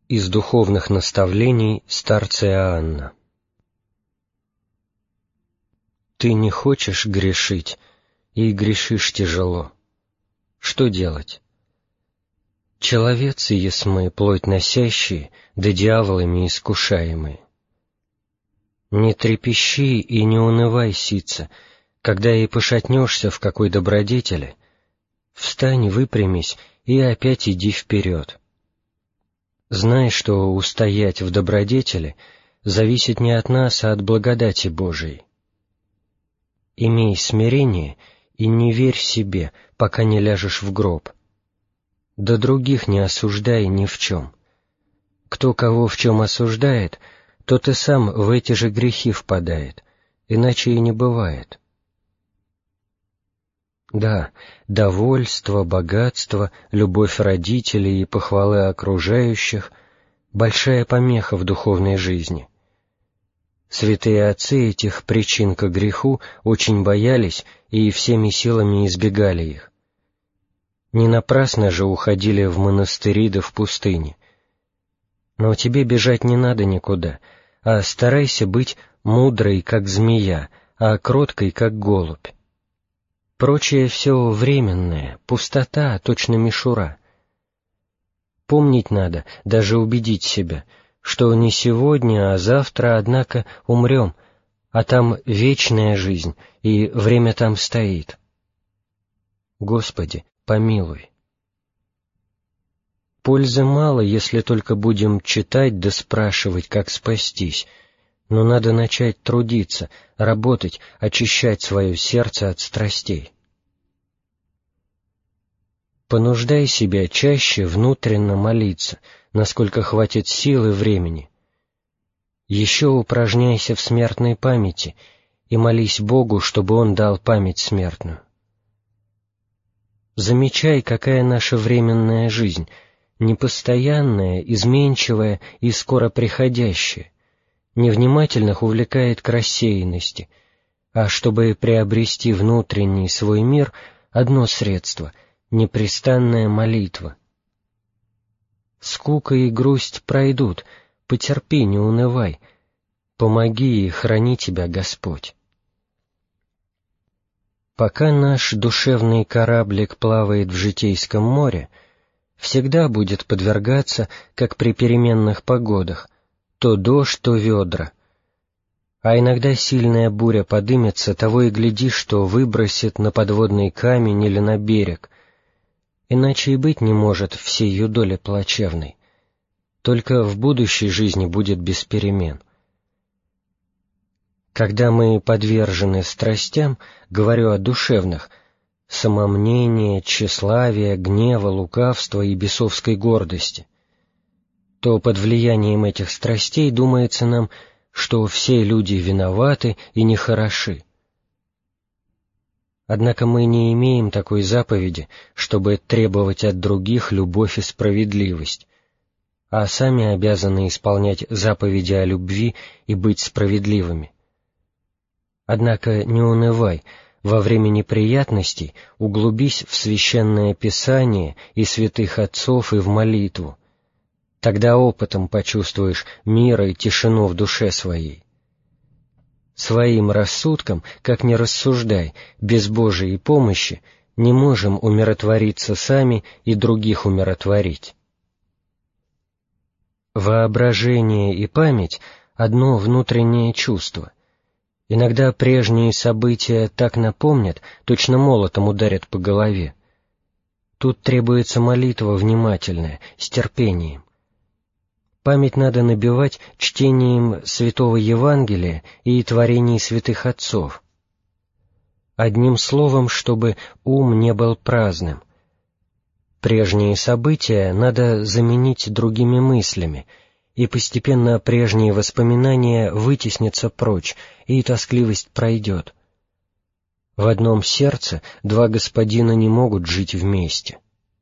Из духовных наставлений старца Иоанна. Ты не хочешь грешить, и грешишь тяжело. Что делать? Человецы есть мы, плоть носящие, да дьяволами искушаемые. Не трепещи и не унывай, сица, когда и пошатнешься в какой добродетели, встань, выпрямись и опять иди вперед. Знай, что устоять в добродетели зависит не от нас, а от благодати Божией. Имей смирение и не верь себе, пока не ляжешь в гроб. Да других не осуждай ни в чем. Кто кого в чем осуждает, тот и сам в эти же грехи впадает, иначе и не бывает. Да, довольство, богатство, любовь родителей и похвалы окружающих — большая помеха в духовной жизни. Святые отцы этих причин ко греху очень боялись и всеми силами избегали их. Не напрасно же уходили в монастыри да в пустыни. Но тебе бежать не надо никуда, а старайся быть мудрой, как змея, а кроткой, как голубь. Прочее все временное, пустота, точно мишура. Помнить надо, даже убедить себя, что не сегодня, а завтра, однако, умрем, а там вечная жизнь, и время там стоит. Господи, помилуй. Пользы мало, если только будем читать да спрашивать, как спастись, но надо начать трудиться, работать, очищать свое сердце от страстей. Понуждай себя чаще внутренно молиться, насколько хватит сил и времени. Еще упражняйся в смертной памяти и молись Богу, чтобы Он дал память смертную. Замечай, какая наша временная жизнь, непостоянная, изменчивая и скоро приходящая, невнимательных увлекает к рассеянности, а чтобы приобрести внутренний свой мир, одно средство — непрестанная молитва. Скука и грусть пройдут, потерпи, не унывай, помоги и храни тебя Господь. Пока наш душевный кораблик плавает в житейском море, всегда будет подвергаться, как при переменных погодах, то дождь, то ведра. А иногда сильная буря подымется, того и гляди, что выбросит на подводный камень или на берег. Иначе и быть не может всей ее доли плачевной. Только в будущей жизни будет без перемен. Когда мы подвержены страстям, говорю о душевных, самомнения, тщеславия, гнева, лукавства и бесовской гордости, то под влиянием этих страстей думается нам, что все люди виноваты и нехороши. Однако мы не имеем такой заповеди, чтобы требовать от других любовь и справедливость, а сами обязаны исполнять заповеди о любви и быть справедливыми. Однако не унывай, во время неприятностей углубись в Священное Писание и святых отцов и в молитву. Тогда опытом почувствуешь мир и тишину в душе своей. Своим рассудком, как ни рассуждай, без Божией помощи не можем умиротвориться сами и других умиротворить. Воображение и память — одно внутреннее чувство. Иногда прежние события так напомнят, точно молотом ударят по голове. Тут требуется молитва внимательная, с терпением. Память надо набивать чтением Святого Евангелия и творений святых отцов. Одним словом, чтобы ум не был праздным. Прежние события надо заменить другими мыслями, и постепенно прежние воспоминания вытеснятся прочь, и тоскливость пройдет. В одном сердце два господина не могут жить вместе.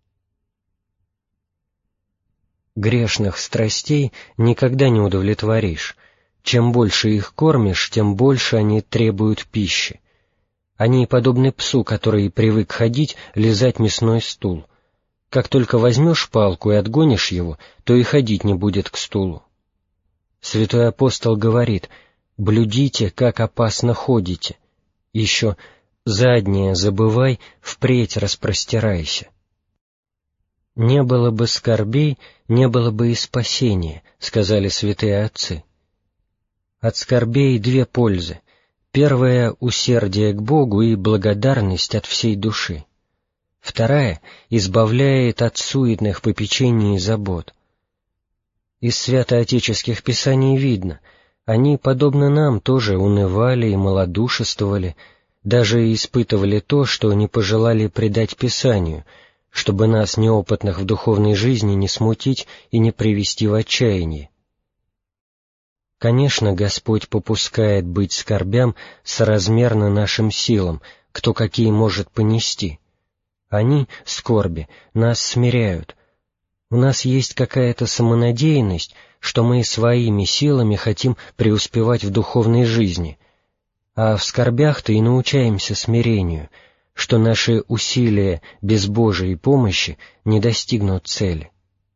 Грешных страстей никогда не удовлетворишь. Чем больше их кормишь, тем больше они требуют пищи. Они подобны псу, который привык ходить, лизать мясной стул. Как только возьмешь палку и отгонишь его, то и ходить не будет к стулу. Святой апостол говорит: «Блюдите, как опасно ходите». Еще: «Заднее забывай, впредь распростирайся». «Не было бы скорбей, не было бы и спасения», — сказали святые отцы. От скорбей две пользы. Первая — усердие к Богу и благодарность от всей души. Вторая — избавляет от суетных попечений и забот. Из святоотеческих писаний видно, они, подобно нам, тоже унывали и малодушествовали, даже испытывали то, что не пожелали предать Писанию, чтобы нас, неопытных в духовной жизни, не смутить и не привести в отчаяние. Конечно, Господь попускает быть скорбям соразмерно нашим силам, кто какие может понести. Они, скорби, нас смиряют. У нас есть какая-то самонадеянность, что мы своими силами хотим преуспевать в духовной жизни, а в скорбях-то и научаемся смирению, что наши усилия без Божией помощи не достигнут цели.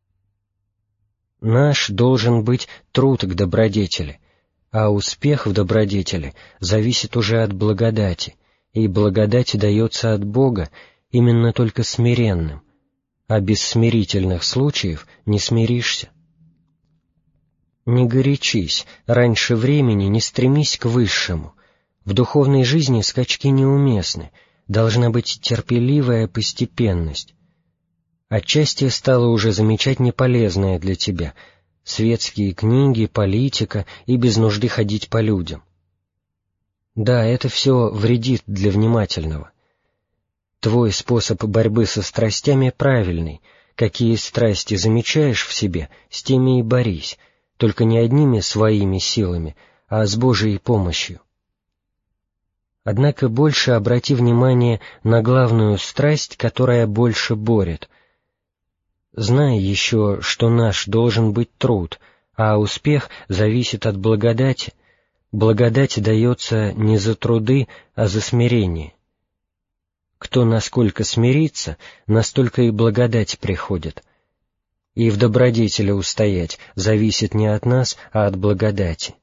Наш должен быть труд к добродетели, а успех в добродетели зависит уже от благодати, и благодать дается от Бога именно только смиренным, а без смирительных случаев не смиришься. Не горячись, раньше времени не стремись к высшему. В духовной жизни скачки неуместны, должна быть терпеливая постепенность. Отчасти стало уже замечать неполезное для тебя — светские книги, политика и без нужды ходить по людям. Да, это все вредит для внимательного. Твой способ борьбы со страстями правильный. Какие страсти замечаешь в себе, с теми и борись, только не одними своими силами, а с Божией помощью. Однако больше обрати внимание на главную страсть, которая больше борет. Знай еще, что наш должен быть труд, а успех зависит от благодати. Благодать дается не за труды, а за смирение. Кто насколько смирится, настолько и благодать приходит. И в добродетели устоять зависит не от нас, а от благодати.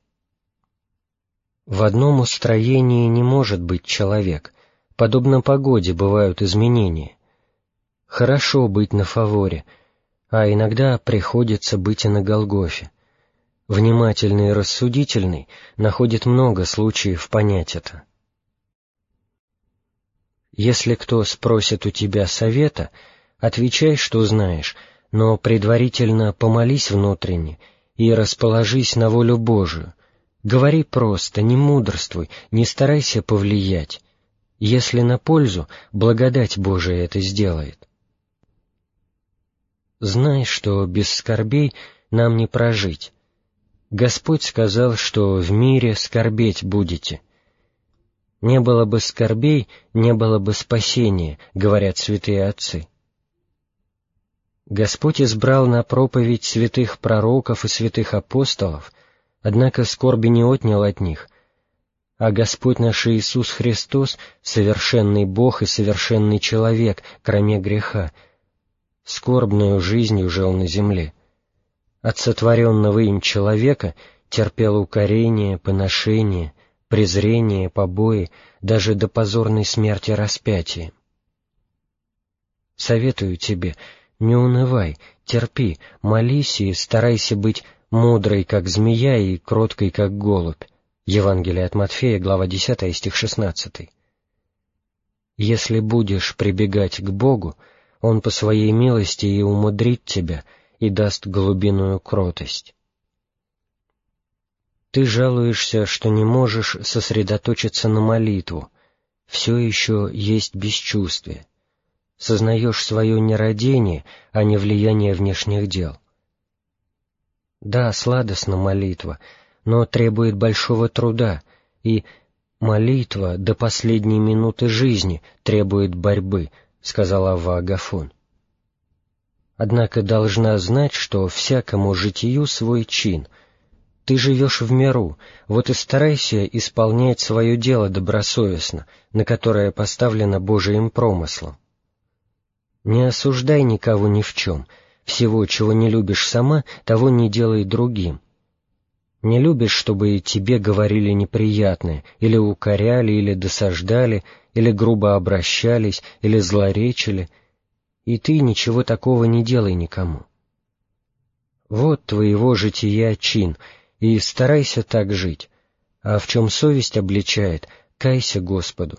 В одном устроении не может быть человек, подобно погоде бывают изменения. Хорошо быть на фаворе, а иногда приходится быть и на Голгофе. Внимательный и рассудительный находит много случаев понять это. Если кто спросит у тебя совета, отвечай, что знаешь, но предварительно помолись внутренне и расположись на волю Божию. Говори просто, не мудрствуй, не старайся повлиять. Если на пользу, благодать Божия это сделает. Знай, что без скорбей нам не прожить. Господь сказал, что в мире скорбеть будете. Не было бы скорбей, не было бы спасения, говорят святые отцы. Господь избрал на проповедь святых пророков и святых апостолов, однако скорби не отнял от них, а Господь наш Иисус Христос, совершенный Бог и совершенный человек, кроме греха, скорбную жизнью жил на земле. От сотворенного им человека терпел укорение, поношение, презрение, побои, даже до позорной смерти распятия. Советую тебе, не унывай, терпи, молись и старайся быть мудрой, как змея, и кроткой, как голубь. Евангелие от Матфея, глава 10, стих 16. Если будешь прибегать к Богу, Он по Своей милости и умудрит тебя, и даст голубиную кротость. Ты жалуешься, что не можешь сосредоточиться на молитву, все еще есть бесчувствие. Сознаешь свое нерадение, а не влияние внешних дел. Да, сладостна молитва, но требует большого труда, и молитва до последней минуты жизни требует борьбы, сказал Авва Агафон. Однако должна знать, что всякому житию свой чин. Ты живешь в миру, вот и старайся исполнять свое дело добросовестно, на которое поставлено Божиим промыслом. Не осуждай никого ни в чем. Всего, чего не любишь сама, того не делай другим. Не любишь, чтобы тебе говорили неприятное, или укоряли, или досаждали, или грубо обращались, или злоречили, и ты ничего такого не делай никому. Вот твоего жития чин, и старайся так жить, а в чем совесть обличает, кайся Господу.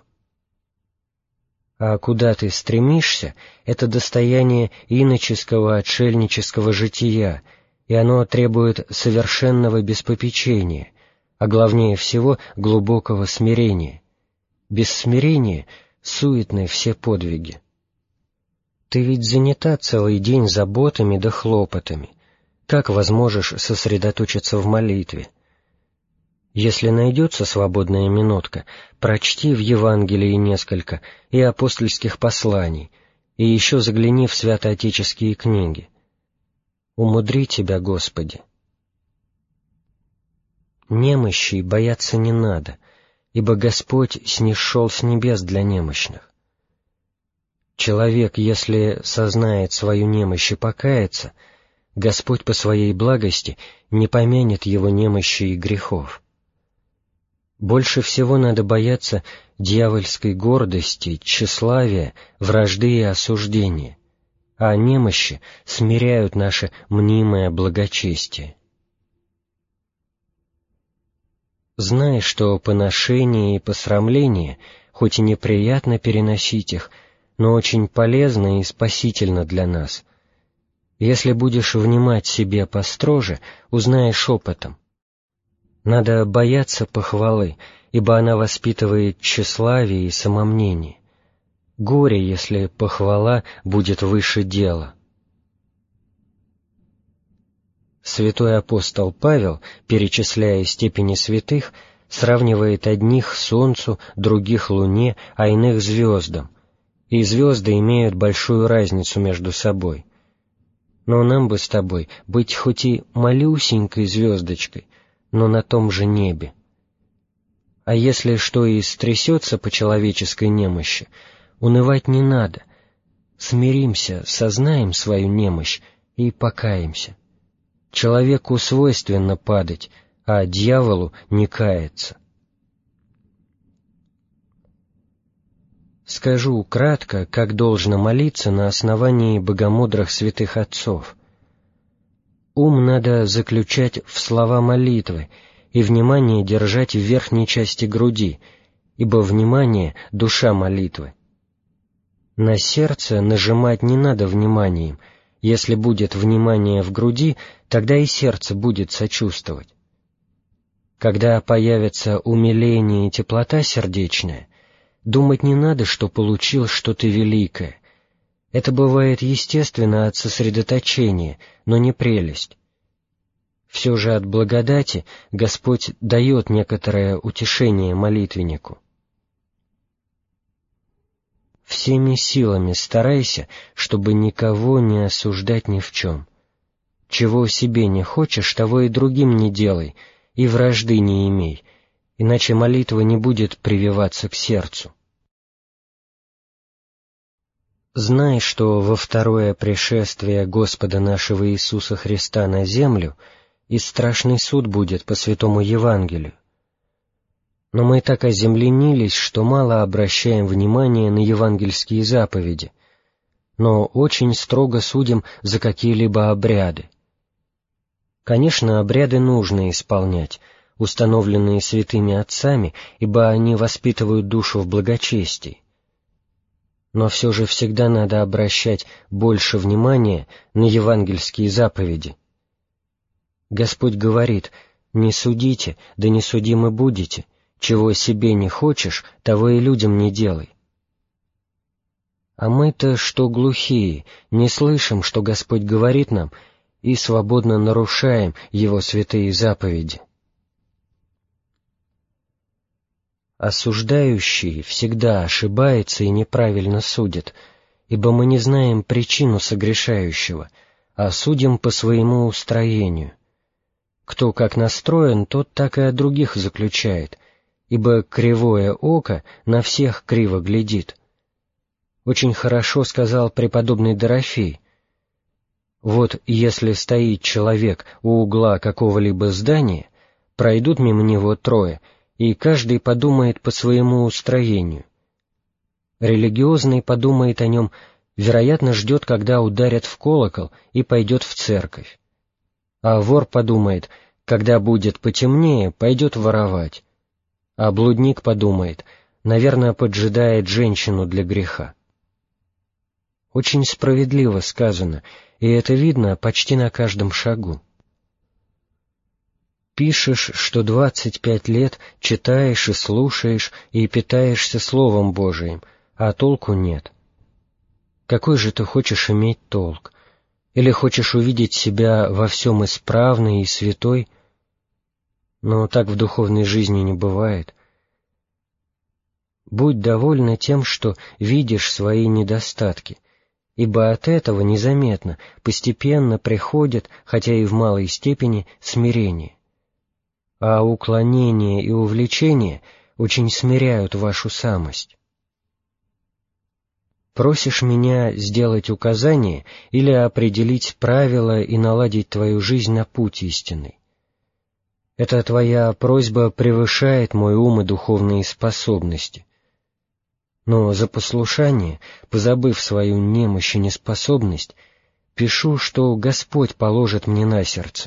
А куда ты стремишься, это достояние иноческого отшельнического жития, и оно требует совершенного беспопечения, а главнее всего глубокого смирения. Без смирения суетны все подвиги. Ты ведь занята целый день заботами да хлопотами. Как возможешь сосредоточиться в молитве? Если найдется свободная минутка, прочти в Евангелии несколько и апостольских посланий, и еще загляни в святоотеческие книги. Умудри тебя, Господи. Немощей бояться не надо, ибо Господь снизошел с небес для немощных. Человек, если сознает свою немощь и покается, Господь по своей благости не помянет его немощи и грехов. Больше всего надо бояться дьявольской гордости, тщеславия, вражды и осуждения, а немощи смиряют наше мнимое благочестие. Знай, что поношение и посрамление, хоть и неприятно переносить их, но очень полезно и спасительно для нас. Если будешь внимать себе построже, узнаешь опытом. Надо бояться похвалы, ибо она воспитывает тщеславие и самомнение. Горе, если похвала будет выше дела. Святой апостол Павел, перечисляя степени святых, сравнивает одних солнцу, других луне, а иных звездам, и звезды имеют большую разницу между собой. Но нам бы с тобой быть хоть и малюсенькой звездочкой, но на том же небе. А если что и стрясется по человеческой немощи, унывать не надо. Смиримся, сознаем свою немощь и покаемся. Человеку свойственно падать, а дьяволу не каяться. Скажу кратко, как должно молиться на основании богомудрых святых отцов. Ум надо заключать в слова молитвы и внимание держать в верхней части груди, ибо внимание — душа молитвы. На сердце нажимать не надо вниманием. Если будет внимание в груди, тогда и сердце будет сочувствовать. Когда появится умиление и теплота сердечная, думать не надо, что получил что-то великое. Это бывает естественно от сосредоточения, но не прелесть. Все же от благодати Господь дает некоторое утешение молитвеннику. Всеми силами старайся, чтобы никого не осуждать ни в чем. Чего себе не хочешь, того и другим не делай, и вражды не имей, иначе молитва не будет прививаться к сердцу. Знай, что во второе пришествие Господа нашего Иисуса Христа на землю и страшный суд будет по Святому Евангелию. Но мы так оземленились, что мало обращаем внимание на евангельские заповеди, но очень строго судим за какие-либо обряды. Конечно, обряды нужно исполнять, установленные святыми отцами, ибо они воспитывают душу в благочестии. Но все же всегда надо обращать больше внимания на евангельские заповеди. Господь говорит: «Не судите, да не судимы будете, чего себе не хочешь, того и людям не делай». А мы-то, что глухие, не слышим, что Господь говорит нам, и свободно нарушаем Его святые заповеди. Осуждающий всегда ошибается и неправильно судит, ибо мы не знаем причину согрешающего, а судим по своему устроению. Кто как настроен, тот так и о других заключает, ибо кривое око на всех криво глядит. Очень хорошо сказал преподобный Дорофей: «Вот если стоит человек у угла какого-либо здания, пройдут мимо него трое, и каждый подумает по своему устроению. Религиозный подумает о нем, вероятно, ждет, когда ударят в колокол, и пойдет в церковь. А вор подумает, когда будет потемнее, пойдет воровать. А блудник подумает, наверное, поджидает женщину для греха». Очень справедливо сказано, и это видно почти на каждом шагу. Пишешь, что 25 лет читаешь и слушаешь и питаешься Словом Божиим, а толку нет. Какой же ты хочешь иметь толк? Или хочешь увидеть себя во всем исправной и святой? Но так в духовной жизни не бывает. Будь довольна тем, что видишь свои недостатки, ибо от этого незаметно, постепенно приходит, хотя и в малой степени, смирение. А уклонение и увлечение очень смиряют вашу самость. Просишь меня сделать указание или определить правила и наладить твою жизнь на путь истинный. Эта твоя просьба превышает мой ум и духовные способности. Но за послушание, позабыв свою немощь и неспособность, пишу, что Господь положит мне на сердце.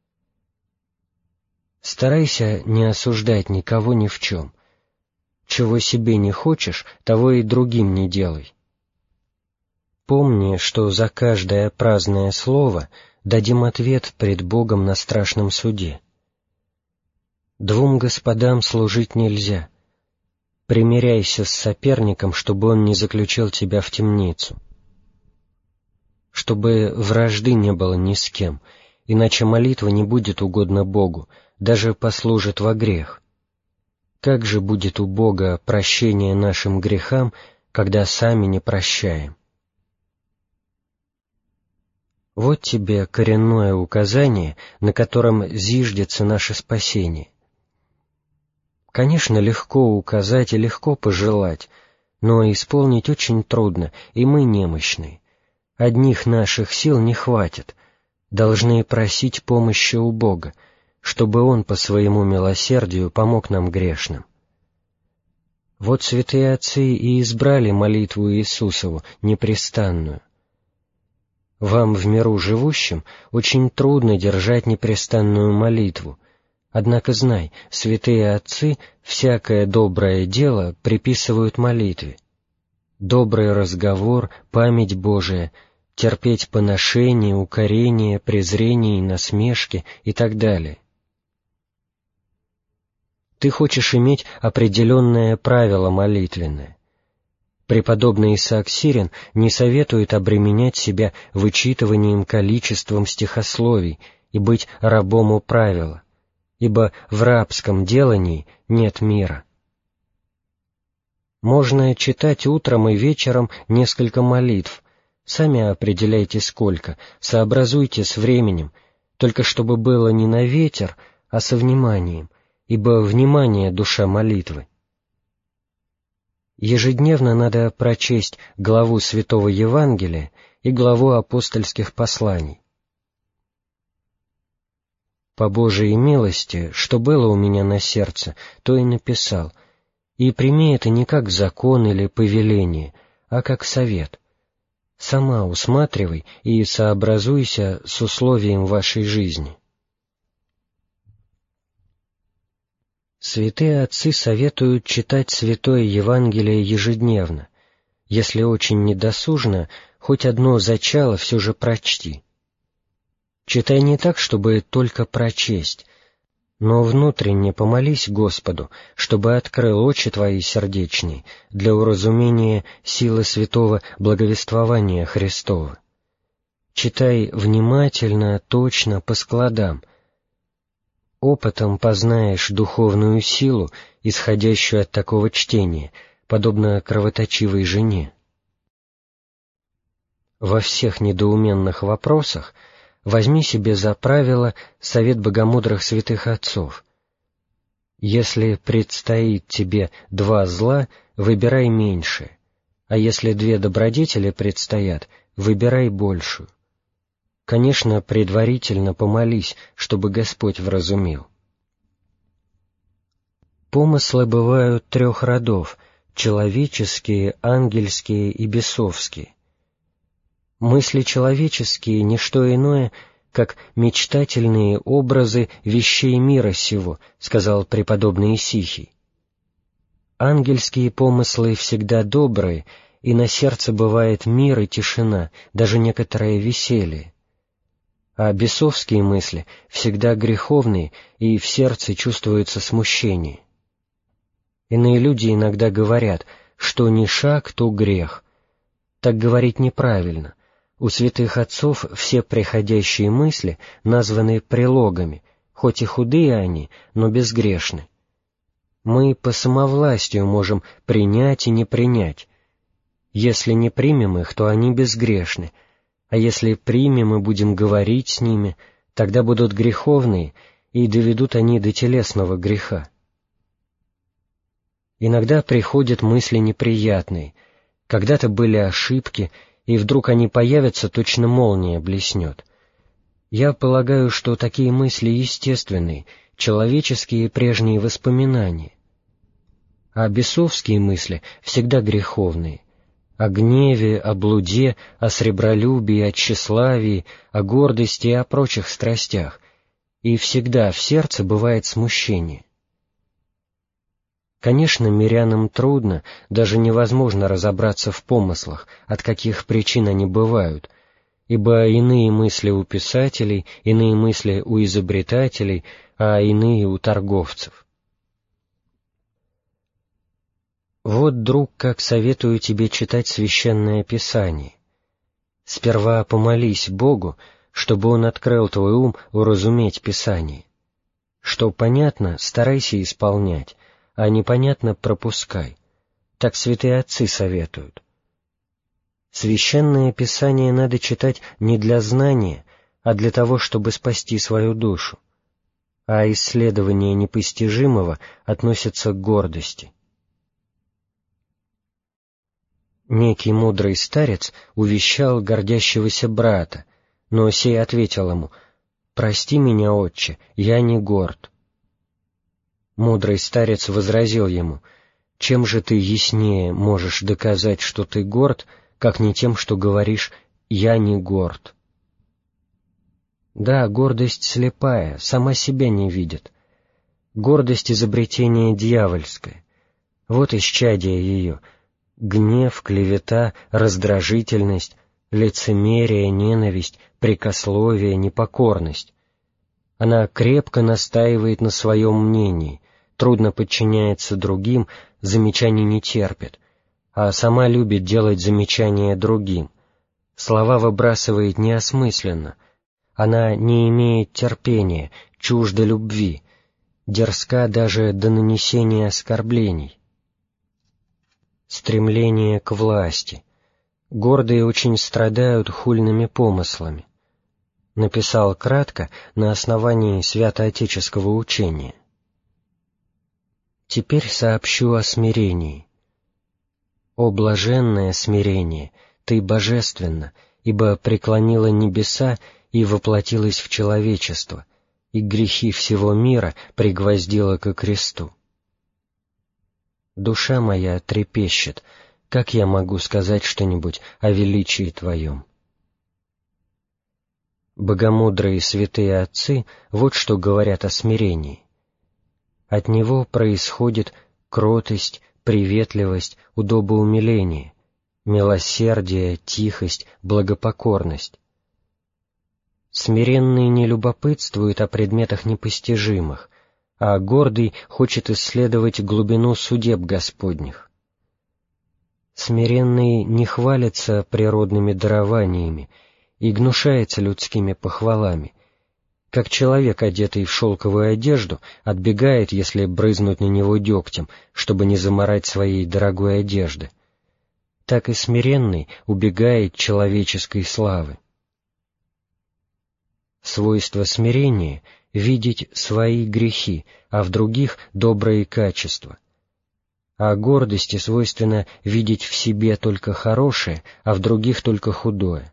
Старайся не осуждать никого ни в чем. Чего себе не хочешь, того и другим не делай. Помни, что за каждое праздное слово дадим ответ пред Богом на страшном суде. Двум господам служить нельзя. Примиряйся с соперником, чтобы он не заключил тебя в темницу. Чтобы вражды не было ни с кем, иначе молитва не будет угодна Богу, даже послужит во грех. Как же будет у Бога прощение нашим грехам, когда сами не прощаем? Вот тебе коренное указание, на котором зиждется наше спасение. Конечно, легко указать и легко пожелать, но исполнить очень трудно, и мы немощны. Одних наших сил не хватит, должны просить помощи у Бога, чтобы Он по своему милосердию помог нам грешным. Вот святые отцы и избрали молитву Иисусову, непрестанную. Вам в миру живущим очень трудно держать непрестанную молитву, однако знай, святые отцы всякое доброе дело приписывают молитве. Добрый разговор, память Божия, терпеть поношение, укорение, презрение и насмешки и так далее. Ты хочешь иметь определенное правило молитвенное. Преподобный Исаак Сирин не советует обременять себя вычитыванием количеством стихословий и быть рабом у правила, ибо в рабском делании нет мира. Можно читать утром и вечером несколько молитв, сами определяйте сколько, сообразуйте с временем, только чтобы было не на ветер, а со вниманием, ибо внимание — душа молитвы. Ежедневно надо прочесть главу Святого Евангелия и главу апостольских посланий. По Божией милости, что было у меня на сердце, то и написал, и прими это не как закон или повеление, а как совет. Сама усматривай и сообразуйся с условием вашей жизни. Святые отцы советуют читать Святое Евангелие ежедневно. Если очень недосужно, хоть одно зачало все же прочти. Читай не так, чтобы только прочесть, но внутренне помолись Господу, чтобы открыл очи твои сердечные для уразумения силы святого благовествования Христова. Читай внимательно, точно, по складам. Опытом познаешь духовную силу, исходящую от такого чтения, подобно кровоточивой жене. Во всех недоуменных вопросах возьми себе за правило совет богомудрых святых отцов. Если предстоит тебе два зла, выбирай меньшее. А если 2 добродетели предстоят, выбирай большую. Конечно, предварительно помолись, чтобы Господь вразумил. Помыслы бывают 3 родов — человеческие, ангельские и бесовские. Мысли человеческие — ничто иное, как мечтательные образы вещей мира сего, сказал преподобный Исихий. Ангельские помыслы всегда добрые, и на сердце бывает мир и тишина, даже некоторое веселье. А бесовские мысли всегда греховные, и в сердце чувствуется смущение. Иные люди иногда говорят, что ни шаг, то грех. Так говорить неправильно. У святых отцов все приходящие мысли названы прилогами, хоть и худые они, но безгрешны. Мы по самовластию можем принять и не принять. Если не примем их, то они безгрешны, а если примем и будем говорить с ними, тогда будут греховные, и доведут они до телесного греха. Иногда приходят мысли неприятные, когда-то были ошибки, и вдруг они появятся, точно молния блеснет. Я полагаю, что такие мысли естественные, человеческие прежние воспоминания. А бесовские мысли всегда греховные. О гневе, о блуде, о сребролюбии, о тщеславии, о гордости и о прочих страстях, и всегда в сердце бывает смущение. Конечно, мирянам трудно, даже невозможно разобраться в помыслах, от каких причин они бывают, ибо иные мысли у писателей, иные мысли у изобретателей, а иные у торговцев. Вот, друг, как советую тебе читать Священное Писание. Сперва помолись Богу, чтобы Он открыл твой ум уразуметь Писание. Что понятно, старайся исполнять, а непонятно пропускай. Так святые отцы советуют. Священное Писание надо читать не для знания, а для того, чтобы спасти свою душу. А исследование непостижимого относится к гордости. Некий мудрый старец увещал гордящегося брата, но сей ответил ему: «Прости меня, отче, я не горд». Мудрый старец возразил ему: «Чем же ты яснее можешь доказать, что ты горд, как не тем, что говоришь «я не горд»?» Да, гордость слепая, сама себя не видит. Гордость — изобретение дьявольское. Вот исчадие ее — гнев, клевета, раздражительность, лицемерие, ненависть, прекословие, непокорность. Она крепко настаивает на своем мнении, трудно подчиняется другим, замечаний не терпит, а сама любит делать замечания другим. Слова выбрасывает неосмысленно. Она не имеет терпения, чужда любви, дерзка даже до нанесения оскорблений. Стремление к власти. Гордые очень страдают хульными помыслами. Написал кратко на основании святоотеческого учения. Теперь сообщу о смирении. О блаженное смирение, ты божественна, ибо преклонила небеса и воплотилась в человечество, и грехи всего мира пригвоздила ко кресту. Душа моя трепещет, как я могу сказать что-нибудь о величии Твоем? Богомудрые святые отцы вот что говорят о смирении. От него происходит кротость, приветливость, удобоумиление, милосердие, тихость, благопокорность. Смиренный не любопытствует о предметах непостижимых, а гордый хочет исследовать глубину судеб Господних. Смиренный не хвалится природными дарованиями и гнушается людскими похвалами, как человек, одетый в шелковую одежду, отбегает, если брызнуть на него дегтем, чтобы не замарать своей дорогой одежды. Так и смиренный убегает человеческой славы. Свойство смирения — видеть свои грехи, а в других — добрые качества. а гордости свойственно видеть в себе только хорошее, а в других только худое.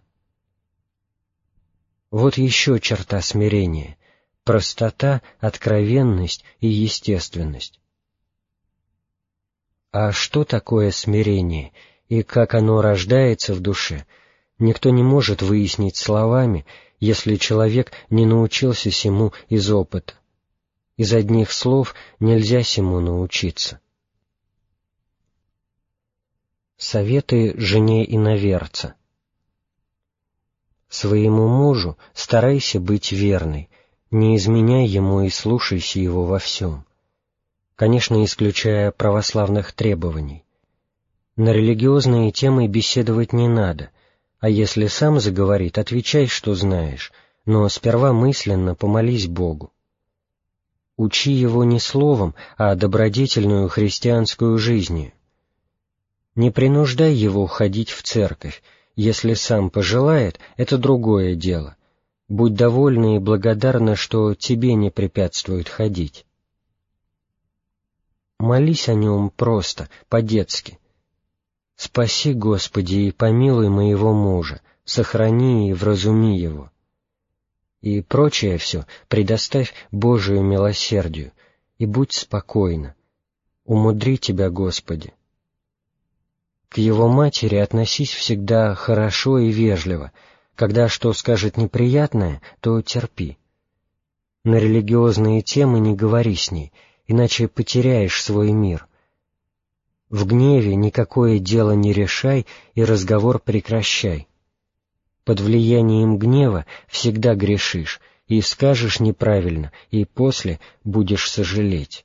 Вот еще черта смирения — простота, откровенность и естественность. А что такое смирение и как оно рождается в душе, никто не может выяснить словами, если человек не научился сему из опыта. Из одних слов нельзя сему научиться. Советы жене иноверца. Своему мужу старайся быть верной, не изменяй ему и слушайся его во всем, конечно, исключая православных требований. На религиозные темы беседовать не надо, а если сам заговорит, отвечай, что знаешь, но сперва мысленно помолись Богу. Учи его не словом, а добродетельную христианскую жизнью. Не принуждай его ходить в церковь, если сам пожелает, это другое дело. Будь довольна и благодарна, что тебе не препятствует ходить. Молись о нем просто, по-детски. «Спаси, Господи, и помилуй моего мужа, сохрани и вразуми его». И прочее все предоставь Божию милосердию, и будь спокойна. Умудри тебя, Господи. К его матери относись всегда хорошо и вежливо. Когда что скажет неприятное, то терпи. На религиозные темы не говори с ней, иначе потеряешь свой мир. В гневе никакое дело не решай и разговор прекращай. Под влиянием гнева всегда грешишь и скажешь неправильно, и после будешь сожалеть.